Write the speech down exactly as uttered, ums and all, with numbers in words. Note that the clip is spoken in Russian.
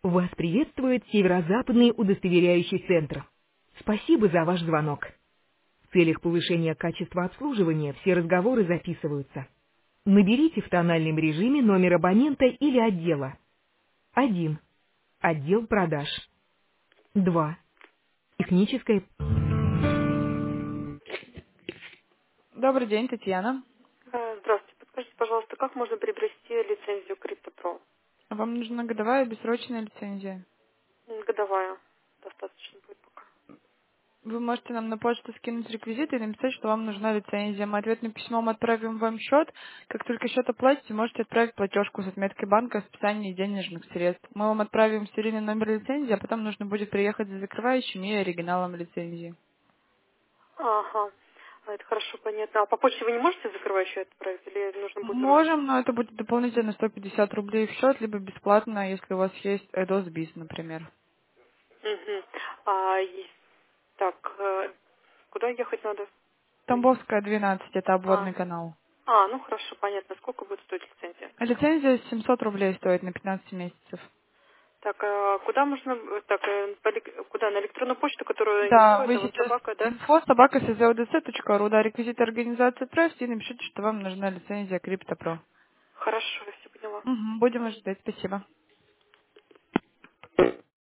Вас приветствует Северо-Западный удостоверяющий центр. Спасибо за ваш звонок. В целях повышения качества обслуживания все разговоры записываются. Наберите в тональном режиме номер абонента или отдела. один. Отдел продаж. два. Техническое... Добрый день, Татьяна. Э, Здравствуйте. Подскажите, пожалуйста, как можно приобрести лицензию CryptoPro? Вам нужна годовая бессрочная лицензия. М, Годовая. Достаточно будет пока. Вы можете нам на почту скинуть реквизиты и написать, что вам нужна лицензия. Мы ответным письмом отправим вам счет. Как только счет оплатите, можете отправить платежку с отметкой банка о списании денежных средств. Мы вам отправим серийный номер лицензии, а потом нужно будет приехать за закрывающим и оригиналом лицензии. Ага. А, это хорошо, понятно. А по почте вы не можете закрывающую отправить? Или нужно будет другой? Можем, но это будет дополнительно сто пятьдесят рублей в счет, либо бесплатно, если у вас есть Эдос Биз, например. Угу. А, и- так, э, куда ехать надо? Тамбовская, двенадцать, это А, обводный канал. а, ну хорошо, понятно. Сколько будет стоить лицензия? Лицензия семьсот рублей стоит на пятнадцать месяцев. Так, а куда можно, э, так, э, по элек- куда, на электронную почту, которую инфо, Да, вы это вот сейчас собака, да? инфо собака точка ру, да, реквизиты организации отправьте и напишите, что вам нужна лицензия CryptoPro. Хорошо, я все поняла. Угу, будем ждать, спасибо.